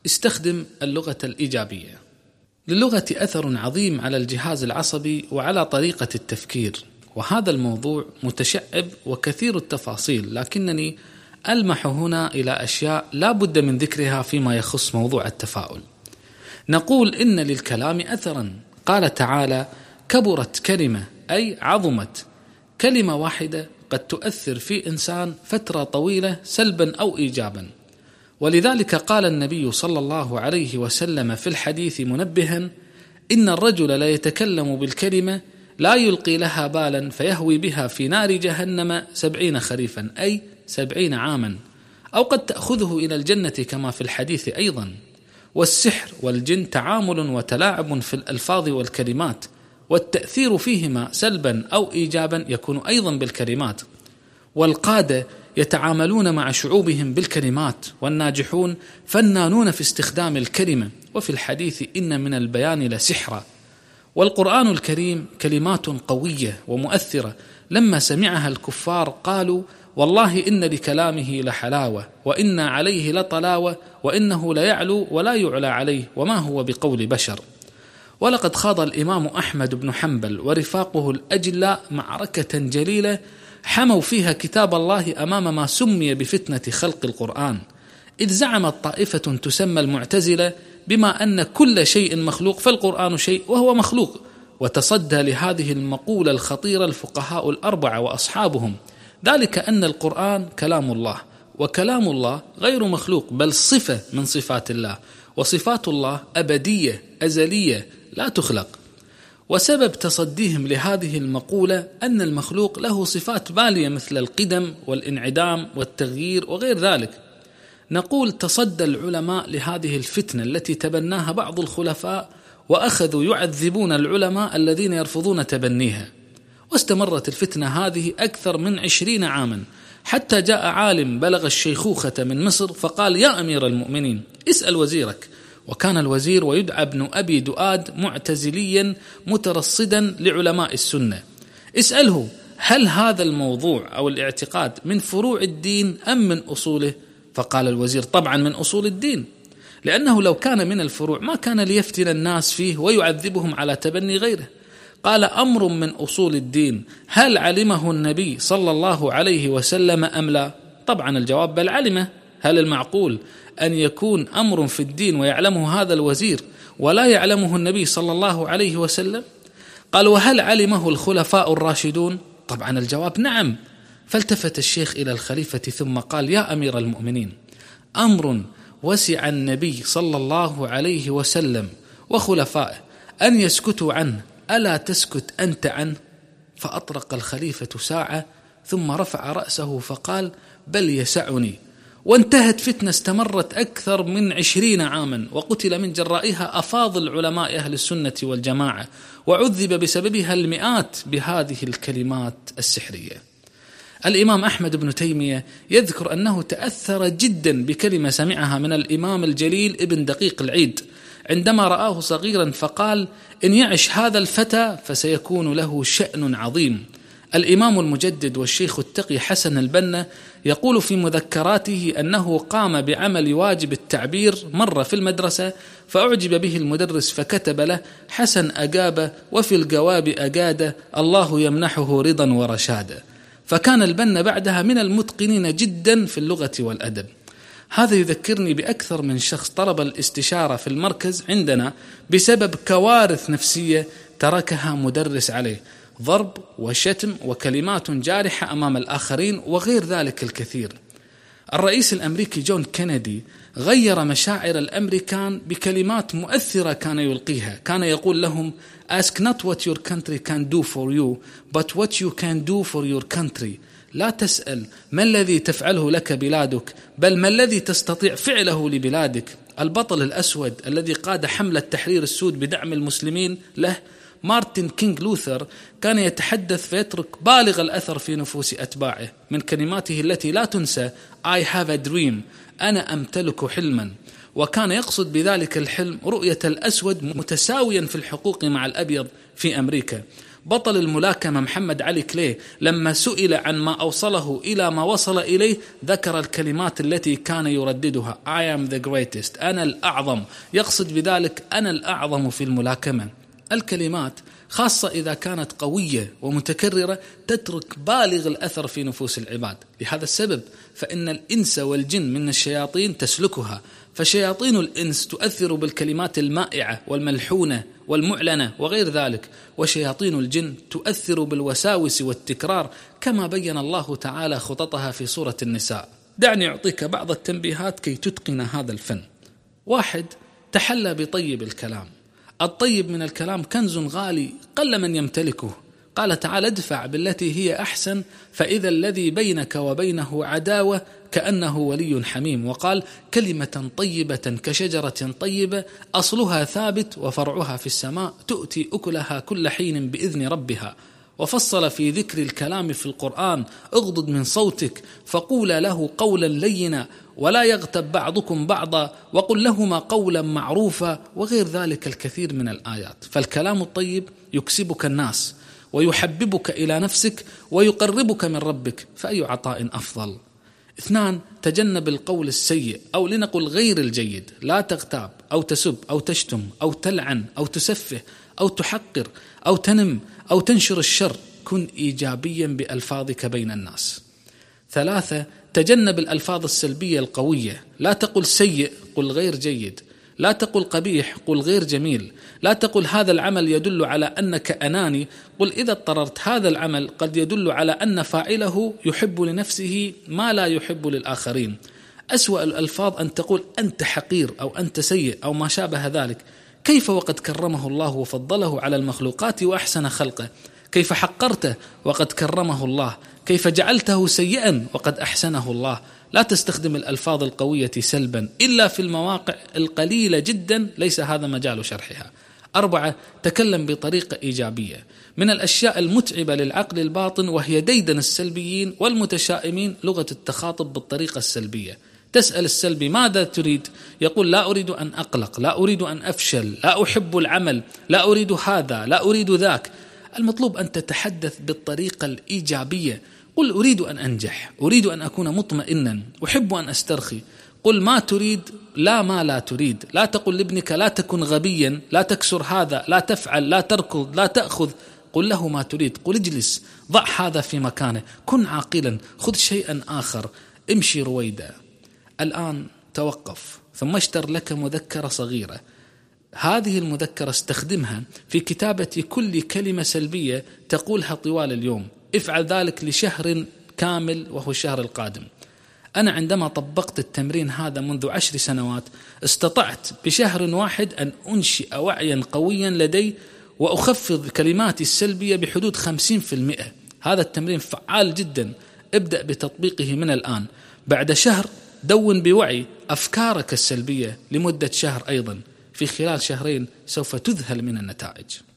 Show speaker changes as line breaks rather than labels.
استخدم اللغة الإيجابية. للغة أثر عظيم على الجهاز العصبي وعلى طريقة التفكير، وهذا الموضوع متشعب وكثير التفاصيل، لكنني ألمح هنا إلى أشياء لا بد من ذكرها فيما يخص موضوع التفاؤل. نقول إن للكلام أثرا، قال تعالى: كبرت كلمة، أي عظمت. كلمة واحدة قد تؤثر في إنسان فترة طويلة سلبا أو إيجابا، ولذلك قال النبي صلى الله عليه وسلم في الحديث منبها: إن الرجل لا يتكلم بالكلمة لا يلقي لها بالا فيهوي بها في نار جهنم 70 خريفا، أي 70 عاما، أو قد تأخذه إلى الجنة كما في الحديث أيضا. والسحر والجن تعامل وتلاعب في الألفاظ والكلمات، والتأثير فيهما سلبا أو إيجابا يكون أيضا بالكلمات. والقادة يتعاملون مع شعوبهم بالكلمات، والناجحون فنانون في استخدام الكلمة، وفي الحديث إن من البيان لسحرا. والقرآن الكريم كلمات قوية ومؤثرة، لما سمعها الكفار قالوا: والله إن لكلامه لحلاوة، وإن عليه لطلاوة، وإنه ليعلو ولا يعلى عليه، وما هو بقول بشر. ولقد خاض الإمام أحمد بن حنبل ورفاقه الأجلاء معركة جليلة حموا فيها كتاب الله أمام ما سمي بفتنة خلق القرآن، إذ زعمت طائفة تسمى المعتزلة بما أن كل شيء مخلوق فالقرآن شيء وهو مخلوق. وتصدى لهذه المقولة الخطيرة الفقهاء الأربعة وأصحابهم، ذلك أن القرآن كلام الله، وكلام الله غير مخلوق بل صفة من صفات الله، وصفات الله أبدية أزلية لا تخلق. وسبب تصديهم لهذه المقولة أن المخلوق له صفات بالية مثل القدم والانعدام والتغيير وغير ذلك. نقول: تصدى العلماء لهذه الفتنة التي تبناها بعض الخلفاء، وأخذوا يعذبون العلماء الذين يرفضون تبنيها، واستمرت الفتنة هذه أكثر من 20 عاما، حتى جاء عالم بلغ الشيخوخة من مصر فقال: يا أمير المؤمنين، اسأل وزيرك. وكان الوزير ويدعى ابن أبي دؤاد معتزليا مترصدا لعلماء السنة، اسأله: هل هذا الموضوع أو الاعتقاد من فروع الدين أم من أصوله؟ فقال الوزير: طبعا من أصول الدين، لأنه لو كان من الفروع ما كان ليفتن الناس فيه ويعذبهم على تبني غيره. قال: أمر من أصول الدين، هل علمه النبي صلى الله عليه وسلم أم لا؟ طبعا الجواب: بل علمه. هل المعقول أن يكون أمر في الدين ويعلمه هذا الوزير ولا يعلمه النبي صلى الله عليه وسلم؟ قال: وهل علمه الخلفاء الراشدون؟ طبعا الجواب: نعم. فالتفت الشيخ إلى الخليفة ثم قال: يا أمير المؤمنين، أمر وسع النبي صلى الله عليه وسلم وخلفائه أن يسكتوا عنه، ألا تسكت أنت عنه؟ فأطرق الخليفة ساعة ثم رفع رأسه فقال: بل يسعني. وانتهت فتنة استمرت أكثر من 20 عاما، وقتل من جرائها أفاضل علماء أهل السنة والجماعة، وعذب بسببها المئات بهذه الكلمات السحرية. الإمام أحمد بن تيمية يذكر أنه تأثر جدا بكلمة سمعها من الإمام الجليل ابن دقيق العيد عندما رآه صغيرا، فقال: إن يعش هذا الفتى فسيكون له شأن عظيم. الإمام المجدد والشيخ التقي حسن البنا يقول في مذكراته أنه قام بعمل واجب التعبير مرة في المدرسة، فأعجب به المدرس فكتب له: حسن أجاب وفي الجواب أجاد، الله يمنحه رضا ورشادا. فكان البنا بعدها من المتقنين جدا في اللغة والأدب. هذا يذكرني بأكثر من شخص طلب الاستشارة في المركز عندنا بسبب كوارث نفسية تركها مدرس عليه، ضرب وشتم وكلمات جارحة أمام الآخرين وغير ذلك الكثير. الرئيس الأمريكي جون كينيدي غير مشاعر الأمريكان بكلمات مؤثرة كان يلقيها، كان يقول لهم: Ask not what your country can do for you, but what you can do for your country. لا تسأل ما الذي تفعله لك بلادك، بل ما الذي تستطيع فعله لبلادك. البطل الأسود الذي قاد حملة تحرير السود بدعم المسلمين له، مارتن كينغ لوثر، كان يتحدث فيترك بالغ الأثر في نفوس أتباعه من كلماته التي لا تنسى: I have a dream، أنا أمتلك حلما. وكان يقصد بذلك الحلم رؤية الأسود متساويا في الحقوق مع الأبيض في أمريكا. بطل الملاكمة محمد علي كلاي لما سئل عن ما أوصله إلى ما وصل إليه ذكر الكلمات التي كان يرددها: I am the greatest، أنا الأعظم، يقصد بذلك أنا الأعظم في الملاكمة. الكلمات خاصة إذا كانت قوية ومتكررة تترك بالغ الأثر في نفوس العباد. لهذا السبب فإن الإنس والجن من الشياطين تسلكها، فشياطين الإنس تؤثر بالكلمات المائعة والملحونة والمعلنة وغير ذلك، وشياطين الجن تؤثر بالوساوس والتكرار كما بين الله تعالى خططها في سورة النساء. دعني أعطيك بعض التنبيهات كي تتقن هذا الفن. 1. تحلى بطيب الكلام. الطيب من الكلام كنز غالي قل من يمتلكه. قال تعالى: ادفع بالتي هي أحسن فإذا الذي بينك وبينه عداوة كأنه ولي حميم. وقال: كلمة طيبة كشجرة طيبة أصلها ثابت وفرعها في السماء تؤتي أكلها كل حين بإذن ربها. وفصل في ذكر الكلام في القرآن: اغضض من صوتك فقولا له قولا لينا ولا يغتب بعضكم بعضا وقل لهما قولا معروفا، وغير ذلك الكثير من الآيات. فالكلام الطيب يكسبك الناس ويحببك إلى نفسك ويقربك من ربك، فأي عطاء أفضل؟ 2. تجنب القول السيء أو لنقل غير الجيد. لا تغتاب أو تسب أو تشتم أو تلعن أو تسفه أو تحقر أو تنم أو تنشر الشر. كن إيجابيا بألفاظك بين الناس. 3. تجنب الألفاظ السلبية القوية. لا تقل سيء، قل غير جيد. لا تقل قبيح، قل غير جميل. لا تقل هذا العمل يدل على أنك أناني، قل إذا اضطررت هذا العمل قد يدل على أن فاعله يحب لنفسه ما لا يحب للآخرين. أسوأ الألفاظ أن تقول أنت حقير أو أنت سيء أو ما شابه ذلك. كيف وقد كرمه الله وفضله على المخلوقات وأحسن خلقه؟ كيف حقرته وقد كرمه الله؟ كيف جعلته سيئا وقد أحسنه الله؟ لا تستخدم الألفاظ القوية سلبا إلا في المواقع القليلة جدا ليس هذا مجال شرحها. 4. تكلم بطريقة إيجابية. من الأشياء المتعبة للعقل الباطن وهي ديدن السلبيين والمتشائمين لغة التخاطب بالطريقة السلبية. تسأل السلبي ماذا تريد؟ يقول لا أريد أن أقلق، لا أريد أن أفشل، لا أحب العمل، لا أريد هذا، لا أريد ذاك. المطلوب أن تتحدث بالطريقة الإيجابية. قل أريد أن أنجح، أريد أن أكون مطمئنا، أحب أن أسترخي. قل ما تريد لا ما لا تريد. لا تقل لابنك لا تكن غبيا، لا تكسر هذا، لا تفعل، لا تركض، لا تأخذ. قل له ما تريد. قل اجلس، ضع هذا في مكانه، كن عاقلا، خذ شيئا آخر، امشي رويدا. الآن توقف ثم اشتر لك مذكرة صغيرة. هذه المذكرة استخدمها في كتابة كل كلمة سلبية تقولها طوال اليوم. افعل ذلك لشهر كامل وهو الشهر القادم. أنا عندما طبقت التمرين هذا منذ 10 سنوات استطعت بشهر واحد أن أنشئ وعيا قويا لدي وأخفض كلماتي السلبية بحدود 50%. هذا التمرين فعال جدا. ابدأ بتطبيقه من الآن. بعد شهر دون بوعي أفكارك السلبية لمدة شهر أيضا. في خلال شهرين سوف تذهل من النتائج.